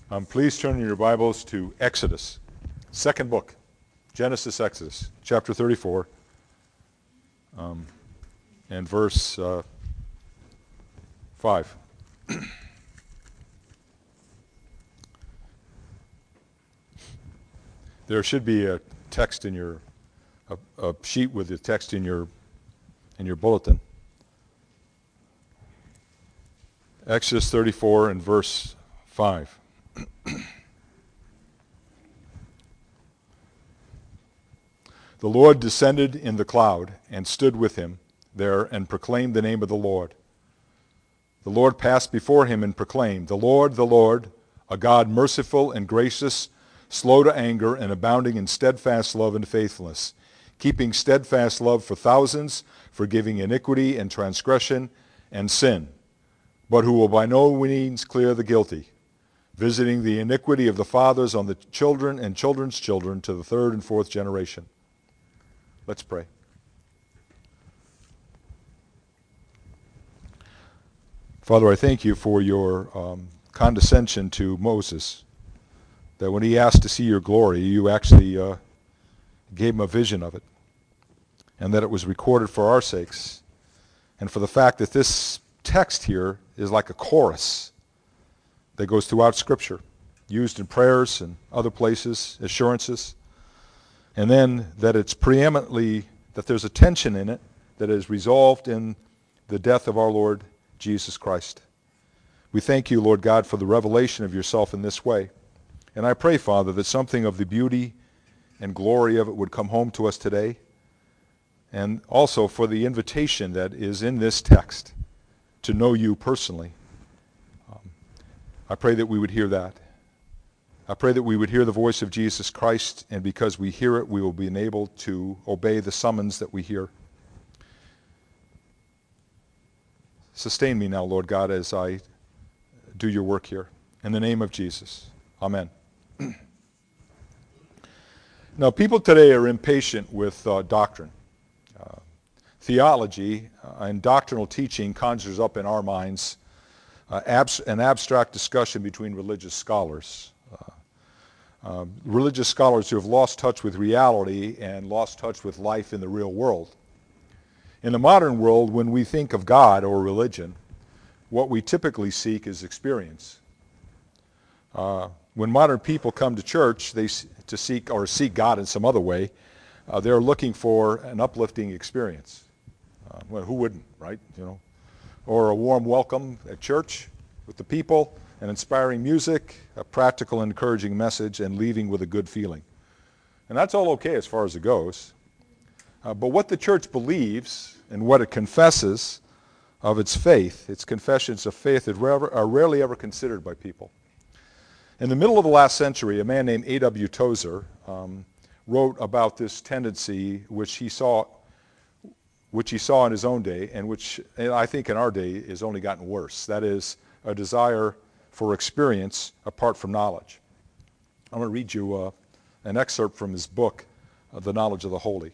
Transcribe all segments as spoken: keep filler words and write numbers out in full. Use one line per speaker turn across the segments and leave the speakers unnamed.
Um, please turn in your Bibles to Exodus, second book, Genesis, Exodus, chapter thirty-four, um, and verse uh, five. There should be a text in your, a, a sheet with the text in your, in your bulletin. Exodus thirty-four and verse five. The Lord descended in the cloud and stood with him there and proclaimed the name of the Lord. The Lord passed before him and proclaimed, "The Lord, the Lord, a God merciful and gracious, slow to anger and abounding in steadfast love and faithfulness, keeping steadfast love for thousands, forgiving iniquity and transgression and sin, but who will by no means clear the guilty, visiting the iniquity of the fathers on the children and children's children to the third and fourth generation." Let's pray. Father, I thank you for your um, condescension to Moses, that when he asked to see your glory, you actually uh, gave him a vision of it, and that it was recorded for our sakes, and for the fact that this text here is like a chorus that goes throughout Scripture, used in prayers and other places, assurances, and then that it's preeminently, that there's a tension in it that is resolved in the death of our Lord Jesus Christ. We thank you, Lord God, for the revelation of yourself in this way. And I pray, Father, that something of the beauty and glory of it would come home to us today, and also for the invitation that is in this text to know you personally. Um, I pray that we would hear that. I pray that we would hear the voice of Jesus Christ, and because we hear it, we will be enabled to obey the summons that we hear. Sustain me now, Lord God, as I do your work here. In the name of Jesus, amen. Now, people today are impatient with uh, doctrine. Uh, theology uh, and doctrinal teaching conjures up in our minds uh, abs- an abstract discussion between religious scholars. Uh, uh, religious scholars who have lost touch with reality and lost touch with life in the real world. In the modern world, when we think of God or religion, what we typically seek is experience. Uh, when modern people come to church they to seek or seek God in some other way, uh, they're looking for an uplifting experience. Uh, well, who wouldn't, right? You know, or a warm welcome at church with the people, an inspiring music, a practical and encouraging message, and leaving with a good feeling. And that's all okay as far as it goes. Uh, but what the church believes and what it confesses of its faith, its confessions of faith that are rarely ever considered by people. In the middle of the last century, a man named A W Tozer um, wrote about this tendency which he saw which he saw in his own day, and which and I think in our day has only gotten worse. That is a desire for experience apart from knowledge. I'm going to read you uh, an excerpt from his book, uh, The Knowledge of the Holy.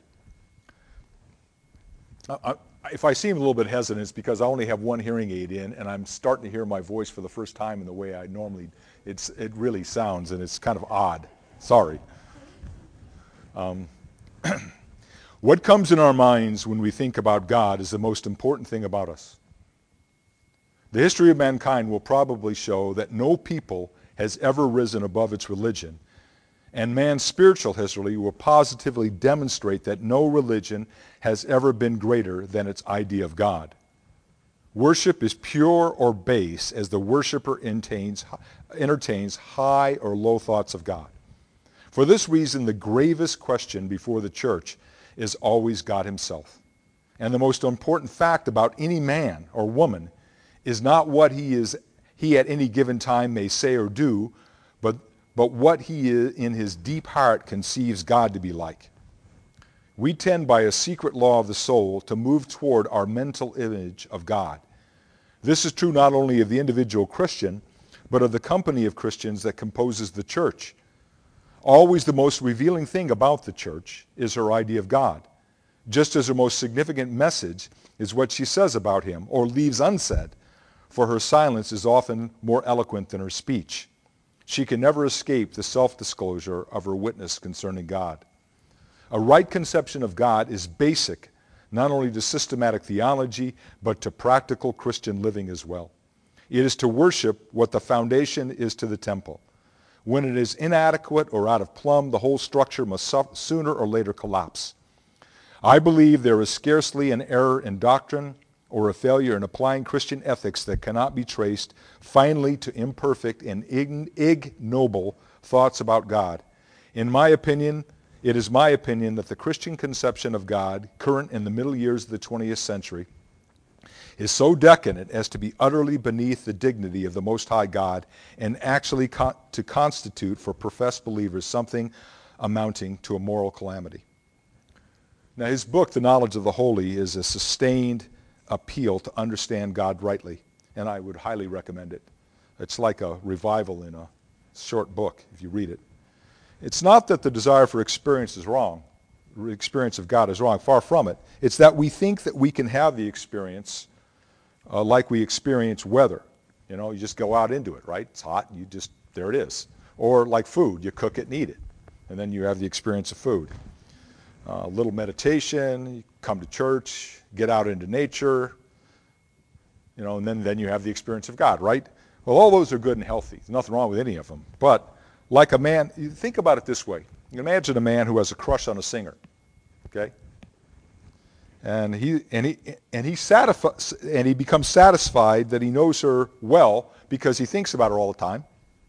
I, I, if I seem a little bit hesitant, it's because I only have one hearing aid in, and I'm starting to hear my voice for the first time in the way I normally, it's, it really sounds, and it's kind of odd. Sorry. Um, what comes in our minds when we think about God is the most important thing about us. The history of mankind will probably show that no people has ever risen above its religion, and man's spiritual history will positively demonstrate that no religion has ever been greater than its idea of God. Worship is pure or base as the worshiper entertains, entertains high or low thoughts of God. For this reason, the gravest question before the church is always God himself. And the most important fact about any man or woman is not what he is he at any given time may say or do, but, but what he is, in his deep heart conceives God to be like. We tend by a secret law of the soul to move toward our mental image of God. This is true not only of the individual Christian, but of the company of Christians that composes the church. Always the most revealing thing about the church is her idea of God, just as her most significant message is what she says about him or leaves unsaid, for her silence is often more eloquent than her speech. She can never escape the self-disclosure of her witness concerning God. A right conception of God is basic not only to systematic theology, but to practical Christian living as well. It is to worship what the foundation is to the temple. When it is inadequate or out of plumb, the whole structure must sooner or later collapse. I believe there is scarcely an error in doctrine or a failure in applying Christian ethics that cannot be traced finally to imperfect and ignoble thoughts about God. In my opinion, it is my opinion that the Christian conception of God, current in the middle years of the twentieth century, is so decadent as to be utterly beneath the dignity of the Most High God and actually con- to constitute for professed believers something amounting to a moral calamity. Now, his book, The Knowledge of the Holy, is a sustained appeal to understand God rightly, and I would highly recommend it. It's like a revival in a short book if you read it. It's not that the desire for experience is wrong, the experience of God is wrong, far from it. It's that we think that we can have the experience uh, like we experience weather. You know, you just go out into it, right? It's hot, and you just, there it is. Or like food, you cook it and eat it, and then you have the experience of food. A uh, little meditation, you come to church, get out into nature, you know, and then, then you have the experience of God, right? Well, all those are good and healthy. There's nothing wrong with any of them. But like a man, you think about it this way. You imagine a man who has a crush on a singer, okay? And he and he and he satisfi- and he becomes satisfied that he knows her well because he thinks about her all the time.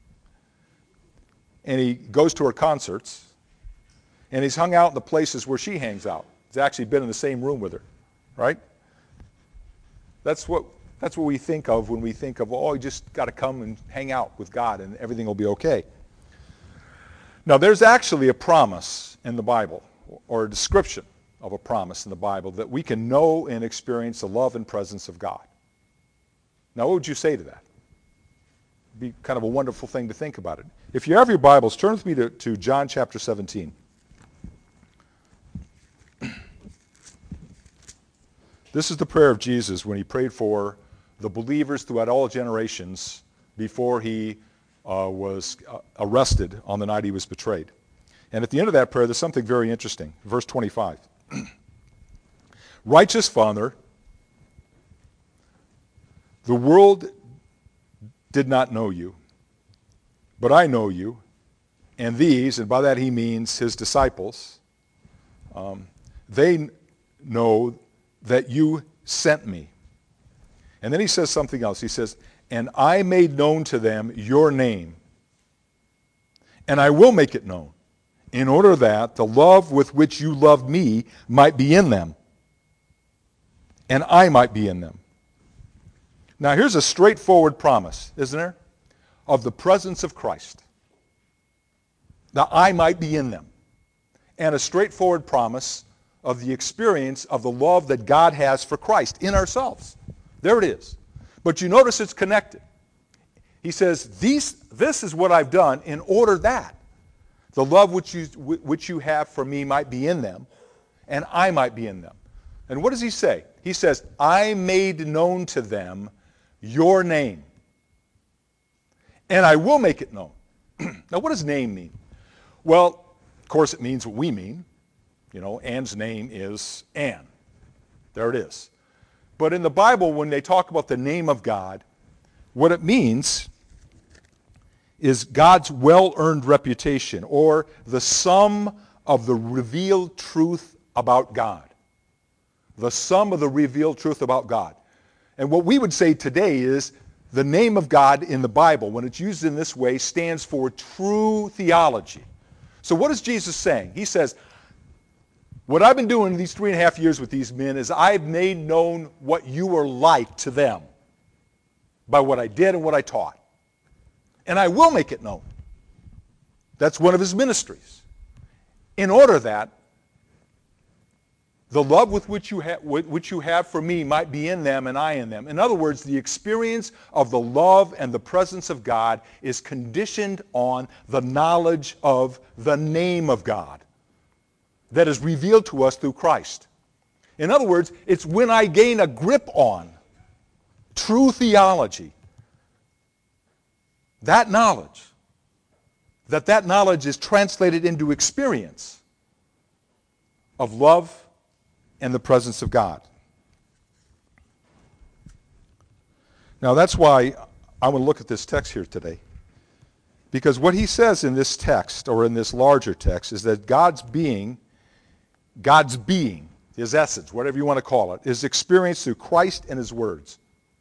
And he goes to her concerts. And he's hung out in the places where she hangs out. He's actually been in the same room with her, right? That's what that's what we think of when we think of, oh, you just got to come and hang out with God and everything will be okay. Now, there's actually a promise in the Bible, or a description of a promise in the Bible, that we can know and experience the love and presence of God. Now, what would you say to that? It'd be kind of a wonderful thing to think about it. If you have your Bibles, turn with me to, to John chapter seventeen. This is the prayer of Jesus when he prayed for the believers throughout all generations before he uh, was uh, arrested on the night he was betrayed. And at the end of that prayer, there's something very interesting. Verse twenty-five. Righteous Father, the world did not know you, but I know you, and these, and by that he means his disciples, um, they know that you sent me. And then he says something else. He says, and I made known to them your name, and I will make it known, in order that the love with which you loved me might be in them, and I might be in them. Now here's a straightforward promise, isn't there? Of the presence of Christ. That I might be in them. And a straightforward promise of the experience of the love that God has for Christ in ourselves. There it is. But you notice it's connected. He says, These, this is what I've done in order that the love which you, which you have for me might be in them, and I might be in them. And what does he say? He says, I made known to them your name, and I will make it known. Now, what does name mean? Well, of course, it means what we mean. You know, Anne's name is Anne. There it is. But in the Bible, when they talk about the name of God, what it means is God's well-earned reputation, or the sum of the revealed truth about God. The sum of the revealed truth about God. And what we would say today is the name of God in the Bible, when it's used in this way, stands for true theology. So what is Jesus saying? He says, what I've been doing these three and a half years with these men is I've made known what you were like to them by what I did and what I taught. And I will make it known. That's one of his ministries. In order that the love with which you, ha- which you have for me might be in them and I in them. In other words, the experience of the love and the presence of God is conditioned on the knowledge of the name of God that is revealed to us through Christ. In other words, it's when I gain a grip on true theology, that knowledge, that that knowledge is translated into experience of love and the presence of God. Now that's why I want to look at this text here today. Because what he says in this text, or in this larger text, is that God's being, God's being, his essence, whatever you want to call it, is experienced through Christ and his words.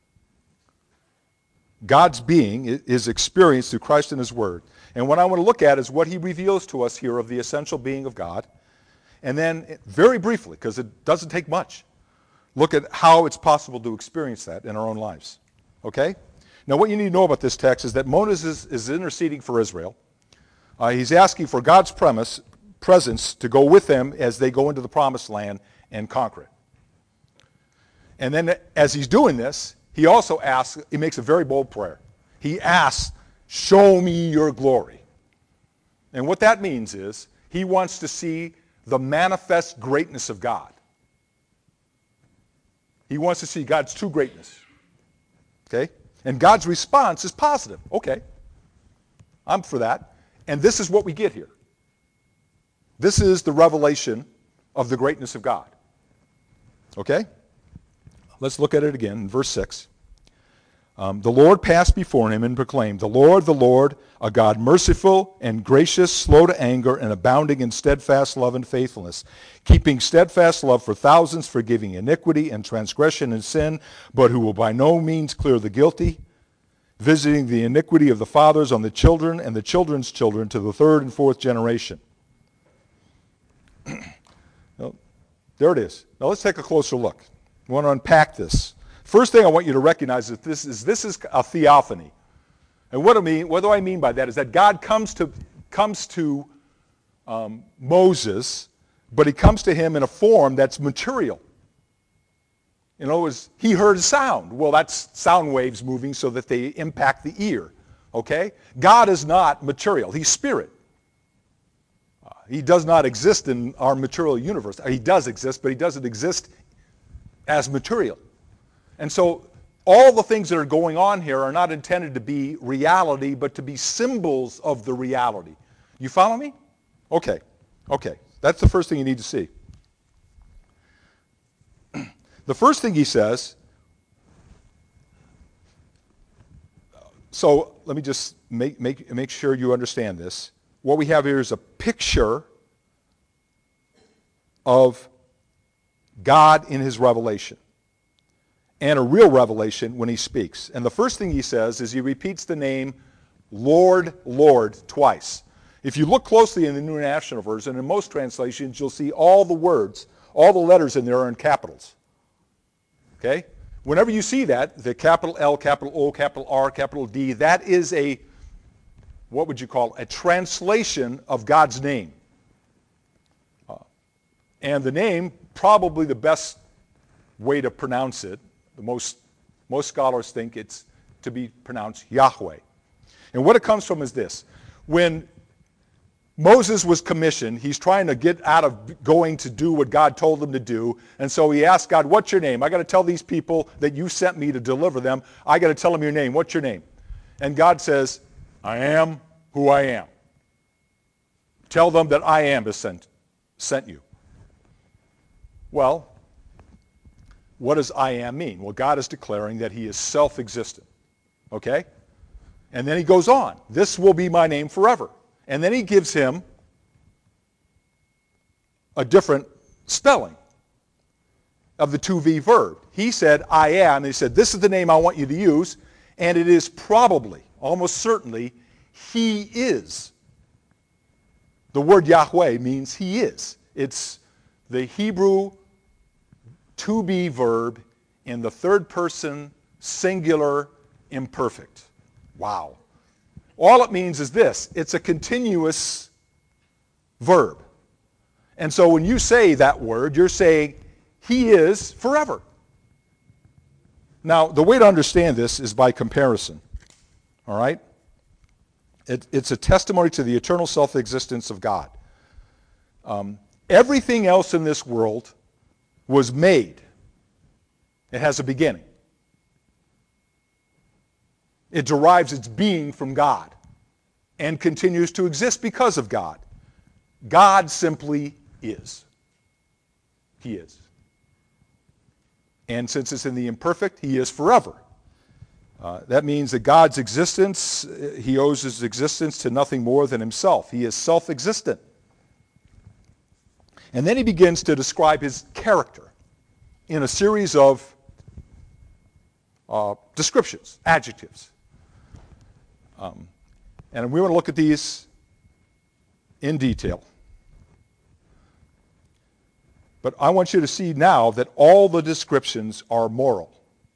God's being is experienced through Christ and his word. And what I want to look at is what he reveals to us here of the essential being of God. And then, very briefly, because it doesn't take much, look at how it's possible to experience that in our own lives. Okay? Now, what you need to know about this text is that Moses is, is interceding for Israel. Uh, he's asking for God's premise, presence to go with them as they go into the promised land and conquer it. And then as he's doing this, he also asks, he makes a very bold prayer. He asks, show me your glory. And what that means is he wants to see the manifest greatness of God. He wants to see God's true greatness. Okay? And God's response is positive. Okay, I'm for that. And this is what we get here. This is the revelation of the greatness of God. Okay? Let's look at it again in verse six. Um, the Lord passed before him and proclaimed, the Lord, the Lord, a God merciful and gracious, slow to anger, and abounding in steadfast love and faithfulness, keeping steadfast love for thousands, forgiving iniquity and transgression and sin, but who will by no means clear the guilty, visiting the iniquity of the fathers on the children and the children's children to the third and fourth generation. Well, there it is. Now let's take a closer look. We want to unpack this. First thing I want you to recognize is this is this is a theophany. And what do I mean? What do I mean by that? Is that God comes to comes to um, Moses, but he comes to him in a form that's material. In other words, he heard a sound. Well, that's sound waves moving so that they impact the ear. Okay? God is not material. He's spirit. Uh, he does not exist in our material universe. He does exist, but he doesn't exist as material. And so all the things that are going on here are not intended to be reality, but to be symbols of the reality. You follow me? Okay. Okay. That's the first thing you need to see. The first thing he says, so let me just make, make, make sure you understand this. What we have here is a picture of God in his revelation, and a real revelation when he speaks. And the first thing he says is he repeats the name Lord, Lord twice. If you look closely in the New International Version, in most translations, you'll see all the words, all the letters in there are in capitals. Okay? Whenever you see that, the capital L, capital O, capital R, capital D, that is a, what would you call it? A translation of God's name. Uh, and the name, probably the best way to pronounce it, the most, most scholars think it's to be pronounced Yahweh. And what it comes from is this. When Moses was commissioned, he's trying to get out of going to do what God told him to do. And so he asked God, what's your name? I got to tell these people that you sent me to deliver them. I got to tell them your name. What's your name? And God says, I am who I am. Tell them that I am has sent, sent you. Well, what does I am mean? Well, God is declaring that he is self-existent. Okay? And then he goes on. This will be my name forever. And then he gives him a different spelling of the to be verb. He said, I am. And he said, this is the name I want you to use. And it is probably, almost certainly, he is. The word Yahweh means he is. It's the Hebrew to be verb in the third person, singular, imperfect. Wow. All it means is this. It's a continuous verb. And so when you say that word, you're saying he is forever. Now, the way to understand this is by comparison. All right? It, it's a testimony to the eternal self-existence of God. Um, everything else in this world was made. It has a beginning. It derives its being from God. and continues to exist because of God. God simply is. He is. And since it's in the imperfect, he is forever. Uh, that means that God's existence, he owes his existence to nothing more than himself. He is self-existent. And then he begins to describe his character in a series of uh, descriptions, adjectives. Um, and we want to look at these in detail. But I want you to see now that all the descriptions are moral.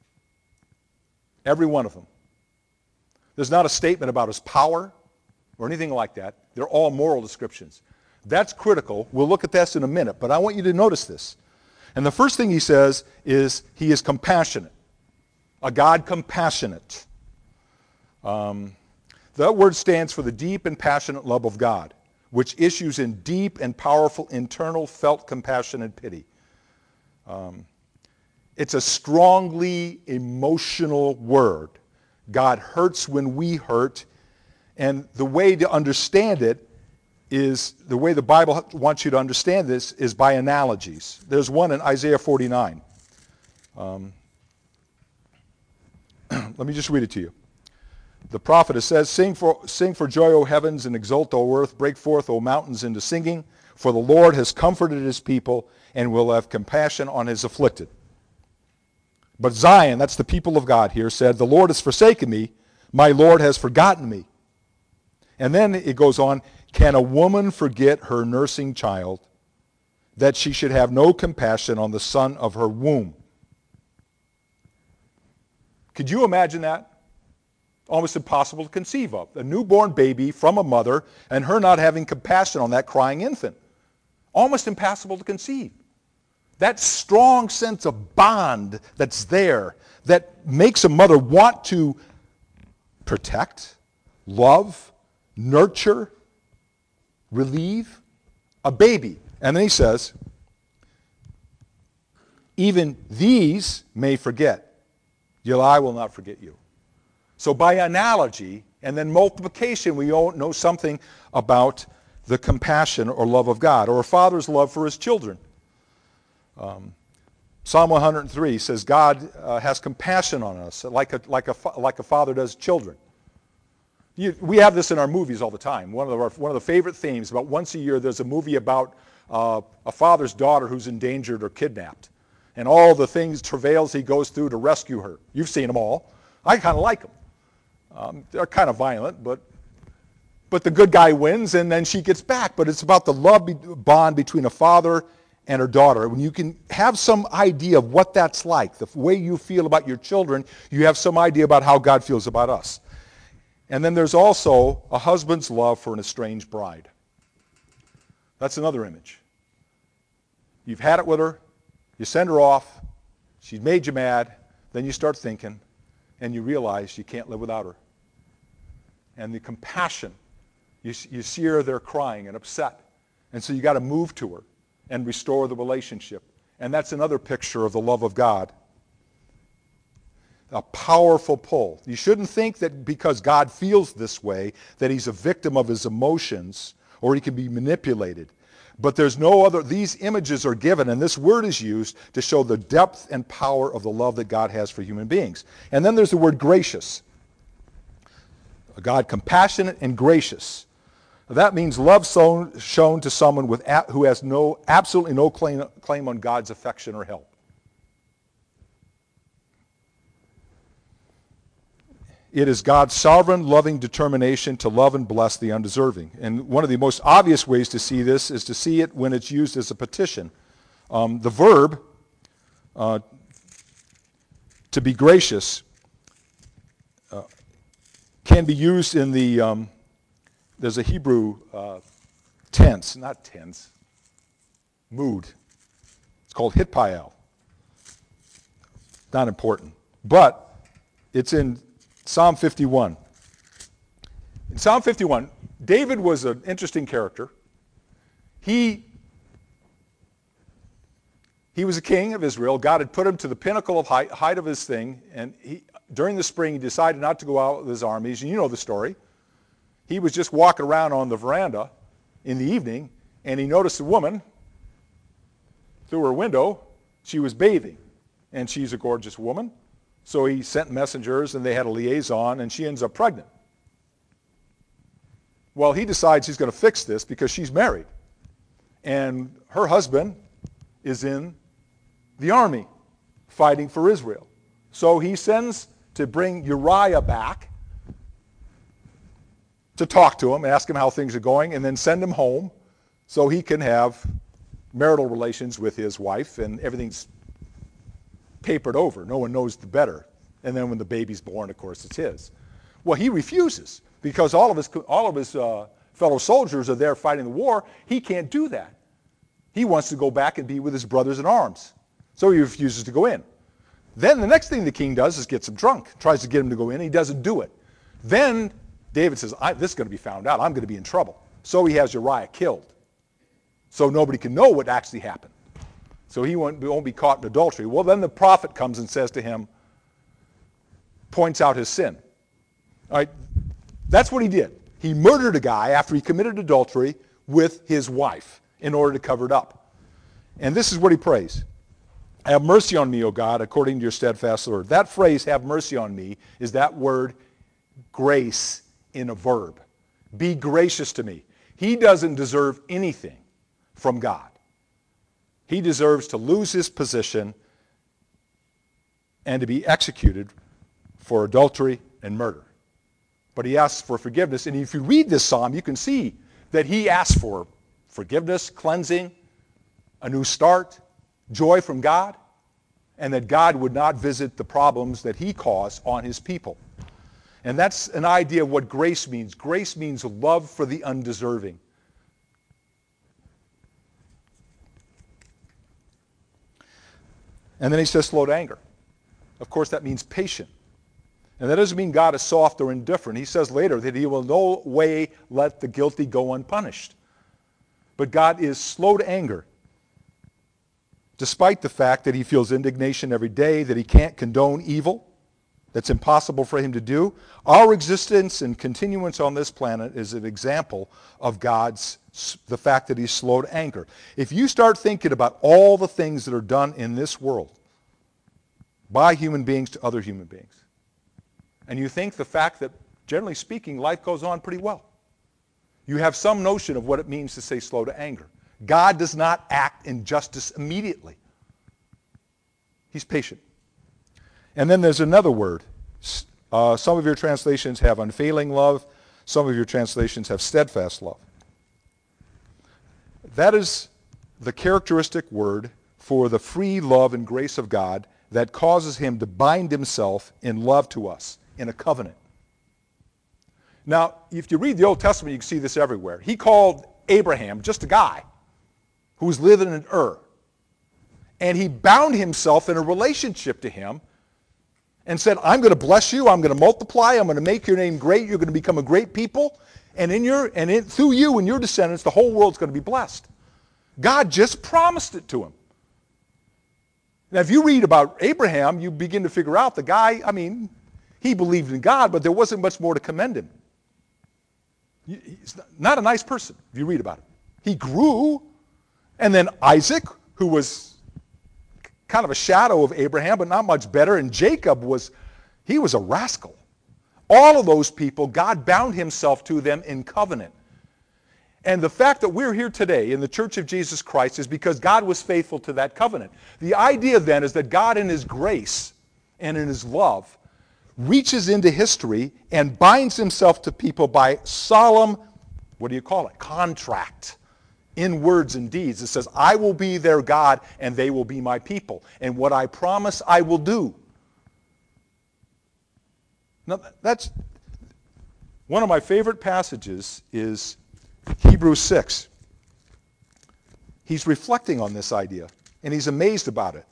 Every one of them. There's not a statement about his power or anything like that. They're all moral descriptions. That's critical. We'll look at this in a minute, but I want you to notice this. And the first thing he says is he is compassionate. A God compassionate. Um, that word stands for the deep and passionate love of God, which issues in deep and powerful internal felt compassion and pity. Um, it's a strongly emotional word. God hurts when we hurt, and the way to understand it is, the way the Bible wants you to understand this is by analogies. There's one in Isaiah forty-nine. Um, let me just read it to you. The prophet, it says, Sing for, sing for joy, O heavens, and exult, O earth. Break forth, O mountains, into singing. For the Lord has comforted his people and will have compassion on his afflicted. But Zion, that's the people of God here, said, The Lord has forsaken me. My Lord has forgotten me. And then it goes on, Can a woman forget her nursing child, that she should have no compassion on the son of her womb? Could you imagine that? Almost impossible to conceive of. A newborn baby from a mother and her not having compassion on that crying infant. Almost impossible to conceive. That strong sense of bond that's there that makes a mother want to protect, love, nurture, relieve a baby. And then he says, even these may forget, yet I will not forget you. So by analogy and then multiplication, we all know something about the compassion or love of God, or a father's love for his children. Um, Psalm one hundred three says God uh, has compassion on us like a, like a, like a father does children. You, we have this in our movies all the time. One of, our, one of the favorite themes, about once a year, there's a movie about uh, a father's daughter who's endangered or kidnapped. And all the things, travails he goes through to rescue her. You've seen them all. I kind of like them. Um, they're kind of violent, but but the good guy wins, and then she gets back. But it's about the love be- bond between a father and her daughter. When you can have some idea of what that's like, the way you feel about your children, you have some idea about how God feels about us. And then there's also a husband's love for an estranged bride. That's another image. You've had it with her, you send her off, she's made you mad, then you start thinking, and you realize you can't live without her. And the compassion, you, you see her there crying and upset, and so you got to move to her and restore the relationship. And that's another picture of the love of God. A powerful pull. You shouldn't think that because God feels this way that he's a victim of his emotions or he can be manipulated. But there's no other, these images are given and this word is used to show the depth and power of the love that God has for human beings. And then there's the word gracious. A God compassionate and gracious. That means love shown, shown to someone with, who has no, absolutely no claim, claim on God's affection or help. It is God's sovereign, loving determination to love and bless the undeserving. And one of the most obvious ways to see this is to see it when it's used as a petition. Um, the verb, uh, to be gracious, uh, can be used in the, um, there's a Hebrew uh, tense, not tense, mood. It's called hitpael. Not important. But it's in Psalm fifty-one. In Psalm fifty-one, David was an interesting character. He, he was a king of Israel. God had put him to the pinnacle of height, height of his thing, and he, during the spring he decided not to go out with his armies. And you know the story. he was just walking around on the veranda in the evening, and he noticed a woman through her window. She was bathing, and she's a gorgeous woman. So he sent messengers, and they had a liaison, and she ends up pregnant. Well, he decides he's going to fix this because she's married. And her husband is in the army fighting for Israel. So he sends to bring Uriah back to talk to him, ask him how things are going, and then send him home so he can have marital relations with his wife, and everything's papered over. No one knows the better. And then when the baby's born, of course, it's his. Well, he refuses because all of his, all of his uh, fellow soldiers are there fighting the war. He can't do that. He wants to go back and be with his brothers in arms. So he refuses to go in. Then the next thing the king does is gets him drunk, tries to get him to go in. He doesn't do it. Then David says, I, this is going to be found out. I'm going to be in trouble. So he has Uriah killed. So nobody can know what actually happened. So he won't, won't be caught in adultery. Well, then the prophet comes and says to him, points out his sin. All right, that's what he did. He murdered a guy after he committed adultery with his wife in order to cover it up. And this is what he prays. Have mercy on me, O God, according to your steadfast word. That phrase, have mercy on me, is that word grace in a verb. Be gracious to me. He doesn't deserve anything from God. He deserves to lose his position and to be executed for adultery and murder. But he asks for forgiveness. And if you read this psalm, you can see that he asks for forgiveness, cleansing, a new start, joy from God, and that God would not visit the problems that he caused on his people. And that's an idea of what grace means. Grace means love for the undeserving. And then he says slow to anger. Of course, that means patient. And that doesn't mean God is soft or indifferent. He says later that he will no way let the guilty go unpunished. But God is slow to anger, despite the fact that he feels indignation every day, that he can't condone evil. That's impossible for him to do. Our existence and continuance on this planet is an example of God's, the fact that he's slow to anger. If you start thinking about all the things that are done in this world by human beings to other human beings, and you think the fact that, generally speaking, life goes on pretty well, you have some notion of what it means to say slow to anger. God does not act in justice immediately. He's patient. And then there's another word. Uh, some of your translations have unfailing love. Some of your translations have steadfast love. That is the characteristic word for the free love and grace of God that causes him to bind himself in love to us in a covenant. Now, if you read the Old Testament, you can see this everywhere. He called Abraham just a guy who was living in Ur. And he bound himself in a relationship to him and said, I'm going to bless you, I'm going to multiply, I'm going to make your name great, you're going to become a great people, and in your and in, through you and your descendants, the whole world's going to be blessed. God just promised it to him. Now, if you read about Abraham, you begin to figure out the guy, I mean, he believed in God, but there wasn't much more to commend him. He's not a nice person, if you read about him. He grew, and then Isaac, who was kind of a shadow of Abraham, but not much better. And Jacob was, he was a rascal. All of those people, God bound himself to them in covenant. And the fact that we're here today in the Church of Jesus Christ is because God was faithful to that covenant. The idea then is that God in his grace and in his love reaches into history and binds himself to people by solemn, what do you call it, contract. In words and deeds. It says, I will be their God and they will be my people. And what I promise, I will do. Now, that's one of my favorite passages is Hebrews six. He's reflecting on this idea and he's amazed about it.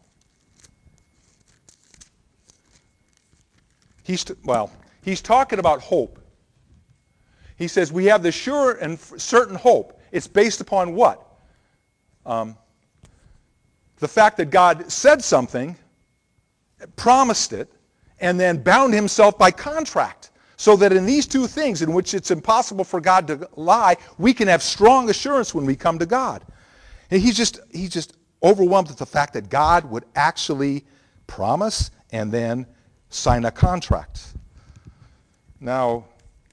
He's, t- well, he's talking about hope. He says, we have the sure and certain hope. It's based upon what? Um, the fact that God said something, promised it, and then bound himself by contract. So that in these two things in which it's impossible for God to lie, we can have strong assurance when we come to God. And he's just, he's just overwhelmed with the fact that God would actually promise and then sign a contract. Now,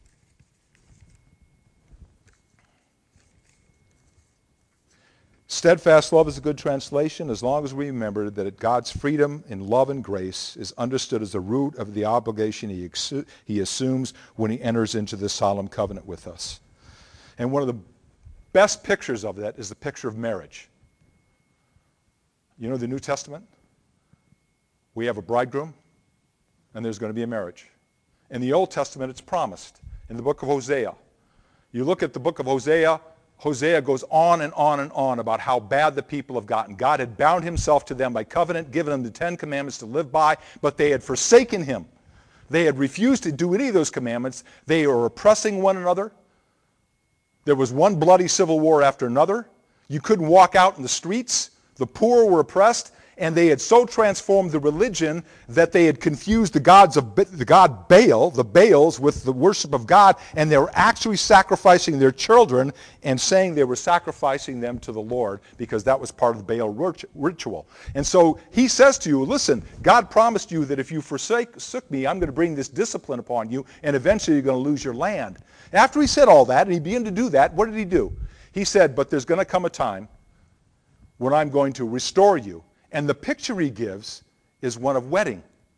steadfast love is a good translation as long as we remember that God's freedom in love and grace is understood as the root of the obligation he, exu- he assumes when he enters into this solemn covenant with us. And one of the best pictures of that is the picture of marriage. You know the New Testament? We have a bridegroom, and there's going to be a marriage. In the Old Testament, it's promised. In the book of Hosea, you look at the book of Hosea, Hosea goes on and on and on about how bad the people have gotten. God had bound himself to them by covenant, given them the Ten Commandments to live by, but they had forsaken him. They had refused to do any of those commandments. They were oppressing one another. There was one bloody civil war after another. You couldn't walk out in the streets. The poor were oppressed, and they had so transformed the religion that they had confused the gods of the god Baal, the Baals, with the worship of God, and they were actually sacrificing their children and saying they were sacrificing them to the Lord because that was part of the Baal ritual. And so he says to you, listen, God promised you that if you forsake me, I'm going to bring this discipline upon you, and eventually you're going to lose your land. After he said all that, and he began to do that, what did he do? He said, but there's going to come a time when I'm going to restore you. And the picture he gives is one of wedding.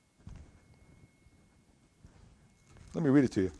Let me read it to you.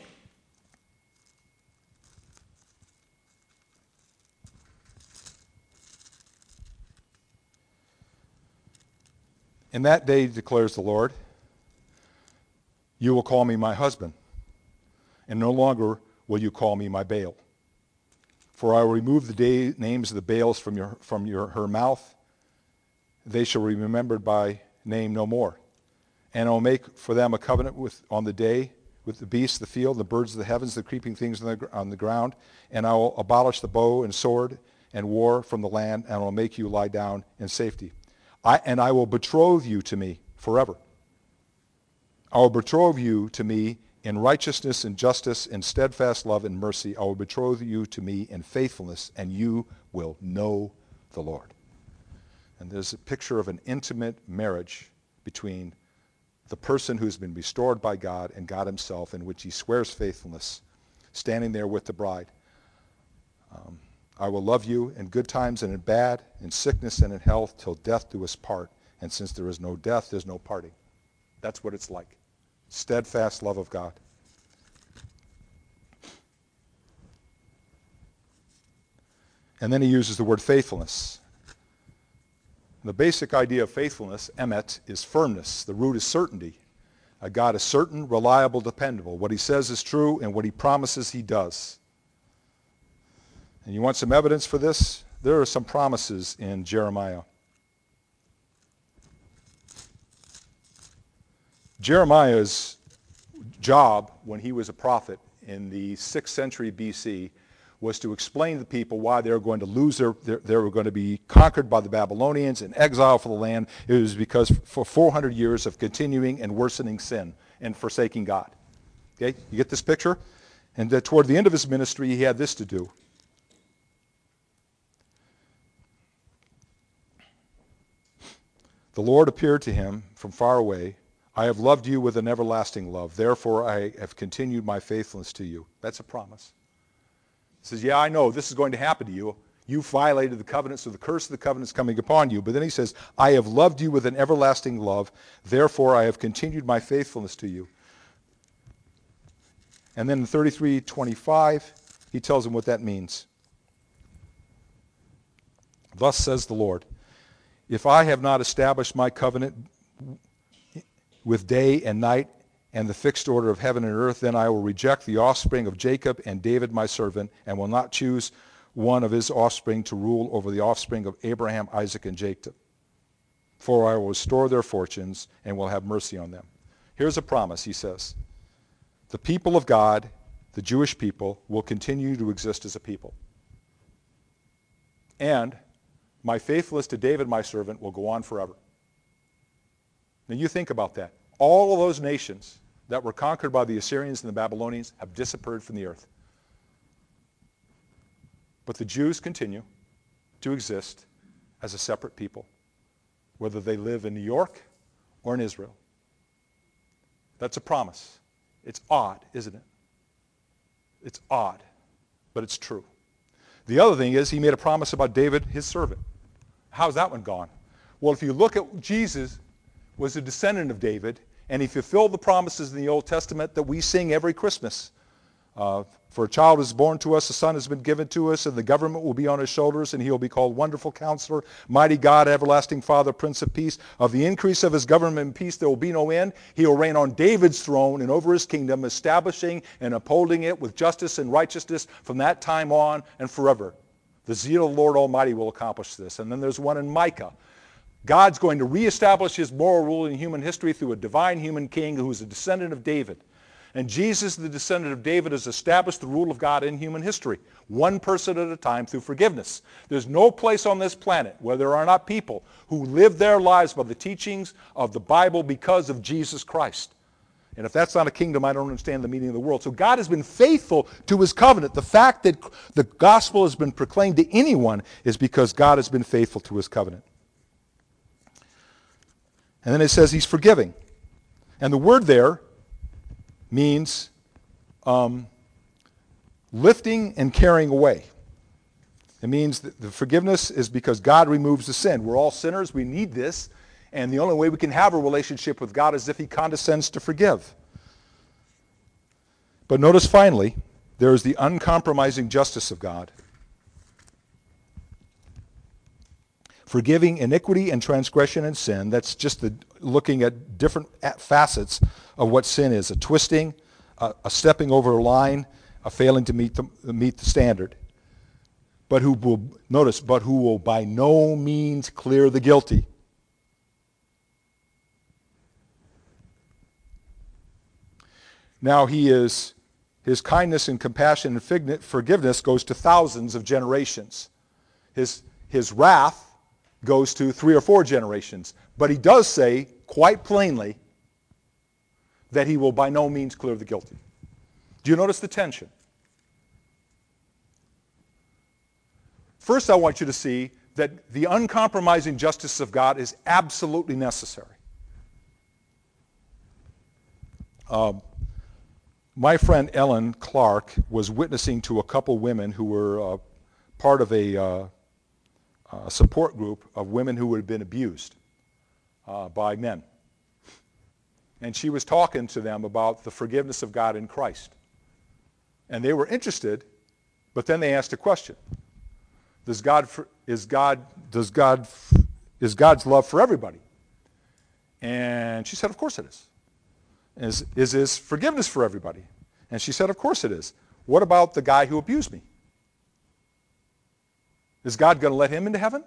In that day, declares the Lord, you will call me my husband, and no longer will you call me my Baal. For I will remove the day, names of the Baals from your from your her mouth. They shall be remembered by name no more. And I will make for them a covenant with on the day with the beasts of the field, the birds of the heavens, the creeping things on the, on the ground. And I will abolish the bow and sword and war from the land, and I will make you lie down in safety. I, and I will betroth you to me forever. I will betroth you to me in righteousness and justice, in steadfast love and mercy. I will betroth you to me in faithfulness, and you will know the Lord. And there's a picture of an intimate marriage between the person who's been restored by God and God himself, in which he swears faithfulness, standing there with the bride. Um, I will love you in good times and in bad, in sickness and in health, till death do us part. And since there is no death, there's no parting. That's what it's like. Steadfast love of God. And then he uses the word faithfulness. The basic idea of faithfulness, emet, is firmness. The root is certainty. A God is certain, reliable, dependable. What he says is true, and what he promises he does. And you want some evidence for this? There are some promises in Jeremiah. Jeremiah's job when he was a prophet in the sixth century B C was to explain to the people why they were going to lose their, their, they were going to be conquered by the Babylonians and exiled for the land. It was because for four hundred years of continuing and worsening sin and forsaking God. Okay, you get this picture? And that toward the end of his ministry, he had this to do. The Lord appeared to him from far away. I have loved you with an everlasting love. Therefore, I have continued my faithfulness to you. That's a promise. He says, yeah, I know this is going to happen to you. You violated the covenant, so the curse of the covenant is coming upon you. But then he says, I have loved you with an everlasting love. Therefore, I have continued my faithfulness to you. And then in thirty-three twenty-five, he tells him what that means. Thus says the Lord, if I have not established my covenant with day and night and the fixed order of heaven and earth, then I will reject the offspring of Jacob and David my servant, and will not choose one of his offspring to rule over the offspring of Abraham, Isaac, and Jacob. For I will restore their fortunes and will have mercy on them. Here's a promise, he says. The people of God, the Jewish people, will continue to exist as a people. And my faithfulness to David my servant will go on forever. Now you think about that. All of those nations that were conquered by the Assyrians and the Babylonians have disappeared from the earth. But the Jews continue to exist as a separate people, whether they live in New York or in Israel. That's a promise. It's odd, isn't it? It's odd, but it's true. The other thing is he made a promise about David, his servant. How's that one gone? Well, if you look at Jesus was a descendant of David, and he fulfilled the promises in the Old Testament that we sing every Christmas. Uh, For a child is born to us, a son has been given to us, and the government will be on his shoulders, and he will be called Wonderful Counselor, Mighty God, Everlasting Father, Prince of Peace. Of the increase of his government and peace there will be no end. He will reign on David's throne and over his kingdom, establishing and upholding it with justice and righteousness from that time on and forever. The zeal of the Lord Almighty will accomplish this. And then there's one in Micah. God's going to reestablish his moral rule in human history through a divine human king who is a descendant of David. And Jesus, the descendant of David, has established the rule of God in human history, one person at a time through forgiveness. There's no place on this planet where there are not people who live their lives by the teachings of the Bible because of Jesus Christ. And if that's not a kingdom, I don't understand the meaning of the world. So God has been faithful to his covenant. The fact that the gospel has been proclaimed to anyone is because God has been faithful to his covenant. And then it says he's forgiving. And the word there means um, lifting and carrying away. It means that the forgiveness is because God removes the sin. We're all sinners. We need this. And the only way we can have a relationship with God is if he condescends to forgive. But notice finally, there is the uncompromising justice of God. Forgiving iniquity and transgression and sin. That's just the, looking at different facets of what sin is. A twisting, a, a stepping over a line, a failing to meet the, meet the standard. But who will, notice, but who will by no means clear the guilty. Now he is, his kindness and compassion and forgiveness goes to thousands of generations. His, his wrath goes to three or four generations. But he does say quite plainly that he will by no means clear the guilty. Do you notice the tension? First, I want you to see that the uncompromising justice of God is absolutely necessary. Um, my friend Ellen Clark was witnessing to a couple women who were uh, part of a uh, uh, support group of women who had been abused uh, by men. And she was talking to them about the forgiveness of God in Christ. And they were interested, but then they asked a question. Does God, for, is God, does God, is God's love for everybody? And she said, of course it is. Is, is his forgiveness for everybody? And she said, of course it is. What about the guy who abused me? Is God going to let him into heaven?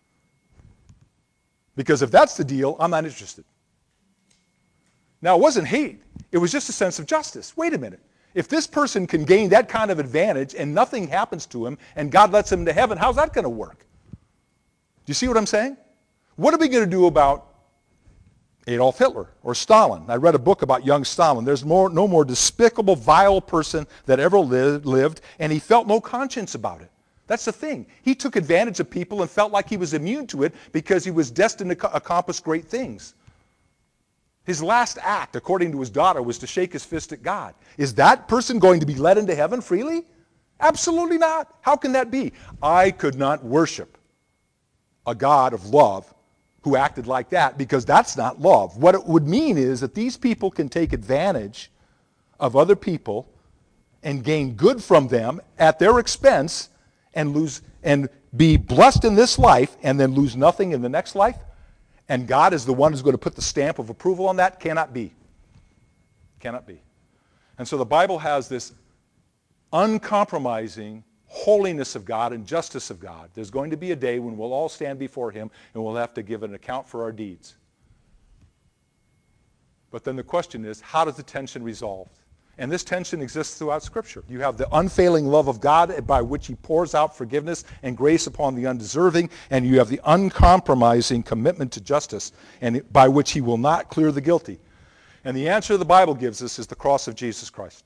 Because if that's the deal, I'm not interested. Now, it wasn't hate. It was just a sense of justice. Wait a minute. If this person can gain that kind of advantage and nothing happens to him and God lets him into heaven, how's that going to work? Do you see what I'm saying? What are we going to do about Adolf Hitler or Stalin? I read a book about young Stalin. There's more, no more despicable, vile person that ever lived, lived, and he felt no conscience about it. That's the thing. He took advantage of people and felt like he was immune to it because he was destined to co- accomplish great things. His last act, according to his daughter, was to shake his fist at God. Is that person going to be led into heaven freely? Absolutely not. How can that be? I could not worship a God of love who acted like that because that's not love. What it would mean is that these people can take advantage of other people and gain good from them at their expense and lose and be blessed in this life and then lose nothing in the next life. And God is the one who's going to put the stamp of approval on that? Cannot be. Cannot be. And so the Bible has this uncompromising holiness of God and justice of God. There's going to be a day when we'll all stand before him and we'll have to give an account for our deeds. But then the question is, how does the tension resolve? And this tension exists throughout Scripture. You have the unfailing love of God by which he pours out forgiveness and grace upon the undeserving, and you have the uncompromising commitment to justice and by which he will not clear the guilty. And the answer the Bible gives us is the cross of Jesus Christ.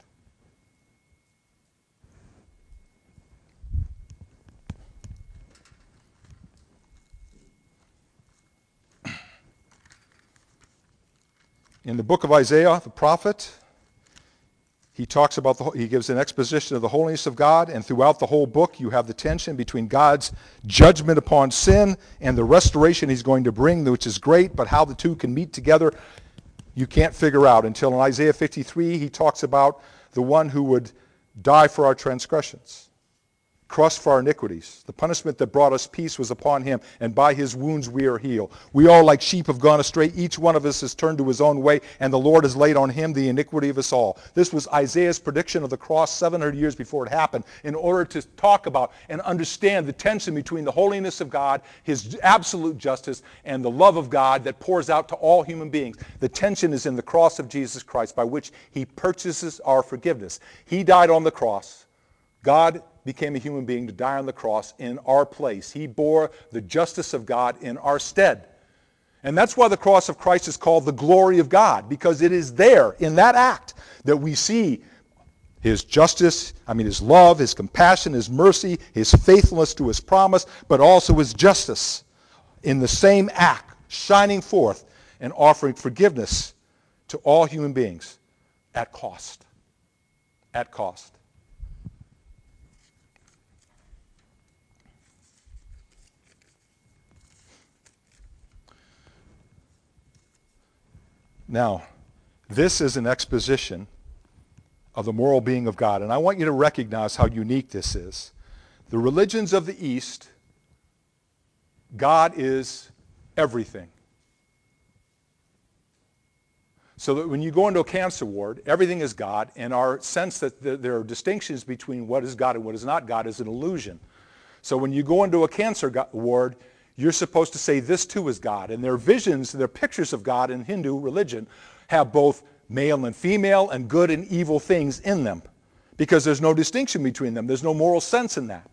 In the book of Isaiah, the prophet, he talks about, the, he gives an exposition of the holiness of God, and throughout the whole book you have the tension between God's judgment upon sin and the restoration he's going to bring, which is great, but how the two can meet together, you can't figure out until in Isaiah fifty-three he talks about the one who would die for our transgressions, crushed for our iniquities. The punishment that brought us peace was upon him, and by his wounds we are healed. We all like sheep have gone astray. Each one of us has turned to his own way, and the Lord has laid on him the iniquity of us all. This was Isaiah's prediction of the cross seven hundred years before it happened, in order to talk about and understand the tension between the holiness of God, his absolute justice, and the love of God that pours out to all human beings. The tension is in the cross of Jesus Christ, by which he purchases our forgiveness. He died on the cross. God became a human being to die on the cross in our place. He bore the justice of God in our stead. And that's why the cross of Christ is called the glory of God, because it is there in that act that we see his justice, I mean his love, his compassion, his mercy, his faithfulness to his promise, but also his justice in the same act, shining forth and offering forgiveness to all human beings at cost. At cost. Now, this is an exposition of the moral being of God, and I want you to recognize how unique this is. The religions of the East, God is everything. So that when you go into a cancer ward, everything is God, and our sense that there are distinctions between what is God and what is not God is an illusion. So when you go into a cancer ward, you're supposed to say this too is God. And their visions, their pictures of God in Hindu religion have both male and female and good and evil things in them, because there's no distinction between them. There's no moral sense in that.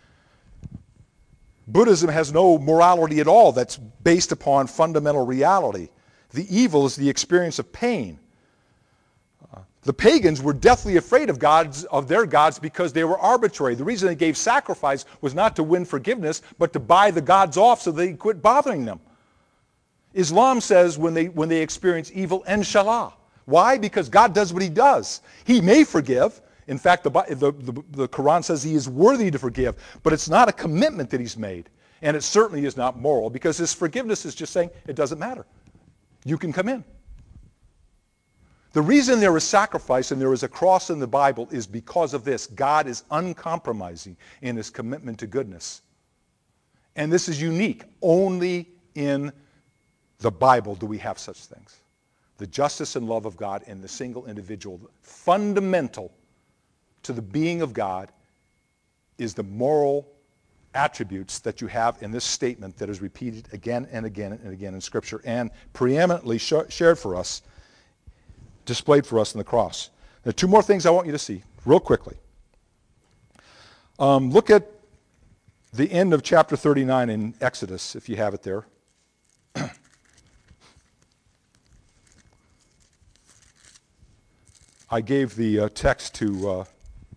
Buddhism has no morality at all that's based upon fundamental reality. The evil is the experience of pain. The pagans were deathly afraid of gods, of their gods, because they were arbitrary. The reason they gave sacrifice was not to win forgiveness, but to buy the gods off so they quit bothering them. Islam says when they, when they experience evil, inshallah. Why? Because God does what he does. He may forgive. In fact, the, the, the, the Quran says he is worthy to forgive, but it's not a commitment that he's made. And it certainly is not moral, because his forgiveness is just saying, it doesn't matter. You can come in. The reason there is sacrifice and there is a cross in the Bible is because of this. God is uncompromising in his commitment to goodness. And this is unique. Only in the Bible do we have such things. The justice and love of God in the single individual. Fundamental to the being of God is the moral attributes that you have in this statement that is repeated again and again and again in Scripture, and preeminently sh- shared for us, displayed for us in the cross. There are two more things I want you to see real quickly. Um, look at the end of chapter thirty-nine in Exodus, if you have it there. I gave the uh, text to uh,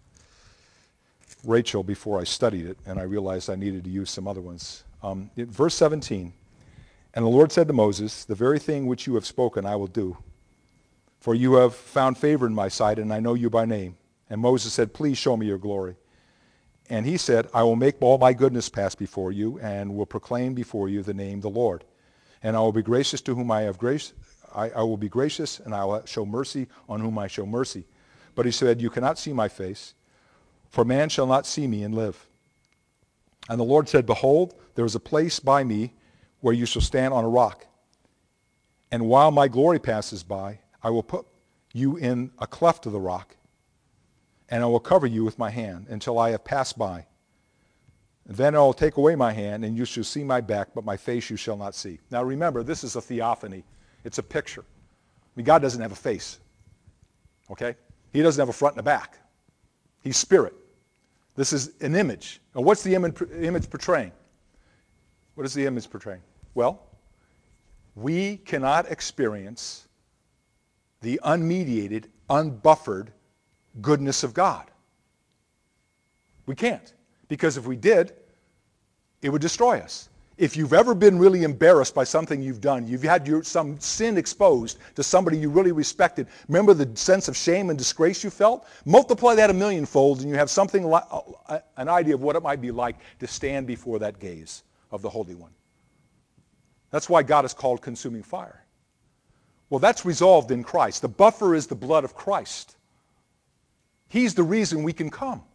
Rachel before I studied it, and I realized I needed to use some other ones. Um, in verse seventeen, and the Lord said to Moses, the very thing which you have spoken I will do. For you have found favor in my sight, and I know you by name. And Moses said, please show me your glory. And he said, I will make all my goodness pass before you, and will proclaim before you the name the Lord. And I will be gracious to whom I have grace. I, I will be gracious, and I will show mercy on whom I show mercy. But he said, you cannot see my face, for man shall not see me and live. And the Lord said, behold, there is a place by me where you shall stand on a rock. And while my glory passes by, I will put you in a cleft of the rock, and I will cover you with my hand until I have passed by. Then I will take away my hand, and you shall see my back, but my face you shall not see. Now remember, this is a theophany. It's a picture. I mean, God doesn't have a face. Okay? He doesn't have a front and a back. He's spirit. This is an image. And what's the image portraying? What is the image portraying? Well, we cannot experience the unmediated, unbuffered goodness of God. We can't. Because if we did, it would destroy us. If you've ever been really embarrassed by something you've done, you've had your, some sin exposed to somebody you really respected, remember the sense of shame and disgrace you felt? Multiply that a millionfold and you have something like, uh, an idea of what it might be like to stand before that gaze of the Holy One. That's why God is called consuming fire. Well, that's resolved in Christ. The buffer is the blood of Christ. He's the reason we can come.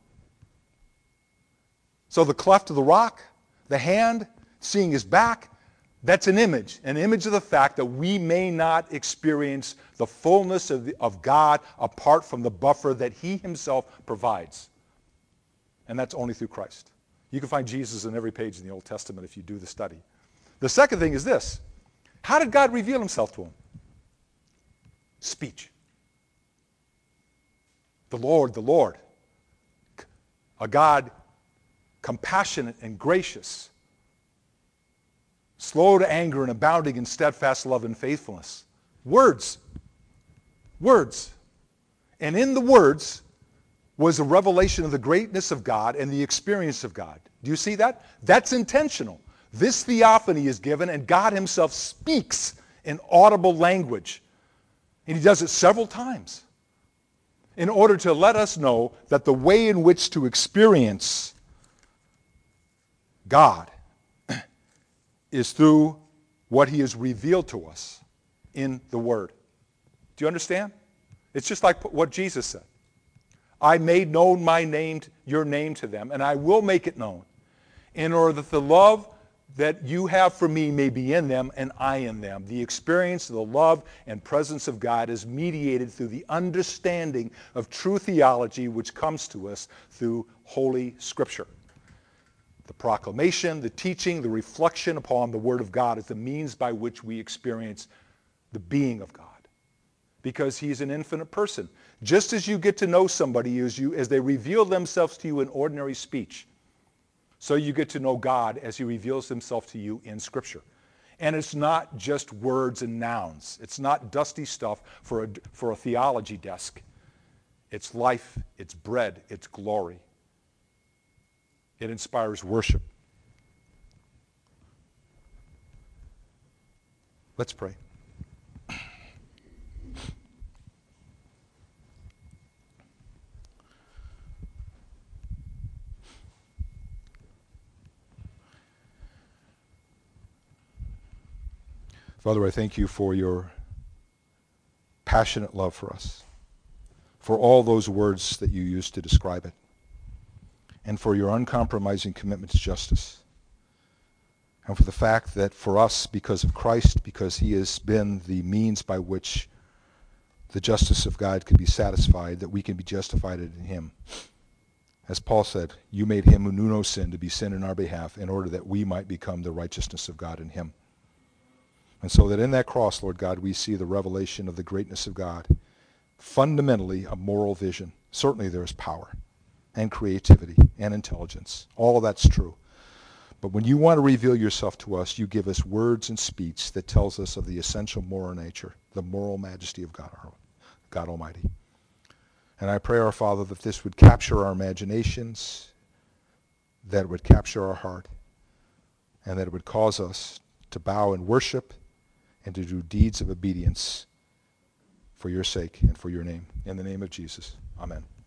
So the cleft of the rock, the hand, seeing his back, that's an image, an image of the fact that we may not experience the fullness of, the, of God apart from the buffer that he himself provides. And that's only through Christ. You can find Jesus in every page in the Old Testament if you do the study. The second thing is this. How did God reveal himself to him? Speech. The Lord, the Lord. A God compassionate and gracious, slow to anger and abounding in steadfast love and faithfulness. Words. Words. And in the words was a revelation of the greatness of God and the experience of God. Do you see that? That's intentional. This theophany is given and God himself speaks in audible language. And he does it several times in order to let us know that the way in which to experience God is through what he has revealed to us in the Word. Do you understand? It's just like what Jesus said. I made known my name, your name to them, and I will make it known, in order that the love that you have for me may be in them and I in them. The experience of the love and presence of God is mediated through the understanding of true theology which comes to us through Holy Scripture. The proclamation, the teaching, the reflection upon the Word of God is the means by which we experience the being of God. Because he's an infinite person. Just as you get to know somebody as, you, as they reveal themselves to you in ordinary speech, so you get to know God as he reveals himself to you in Scripture. And it's not just words and nouns. It's not dusty stuff for a, for a theology desk. It's life, it's bread, it's glory. It inspires worship. Let's pray. Father, I thank you for your passionate love for us, for all those words that you used to describe it, and for your uncompromising commitment to justice, and for the fact that for us, because of Christ, because he has been the means by which the justice of God can be satisfied, that we can be justified in him. As Paul said, you made him who knew no sin to be sin in our behalf in order that we might become the righteousness of God in him. And so that in that cross, Lord God, we see the revelation of the greatness of God. Fundamentally, a moral vision. Certainly there is power and creativity and intelligence. All of that's true. But when you want to reveal yourself to us, you give us words and speech that tells us of the essential moral nature, the moral majesty of God, God Almighty. And I pray, our Father, that this would capture our imaginations, that it would capture our heart, and that it would cause us to bow in worship and to do deeds of obedience for your sake and for your name. In the name of Jesus, amen.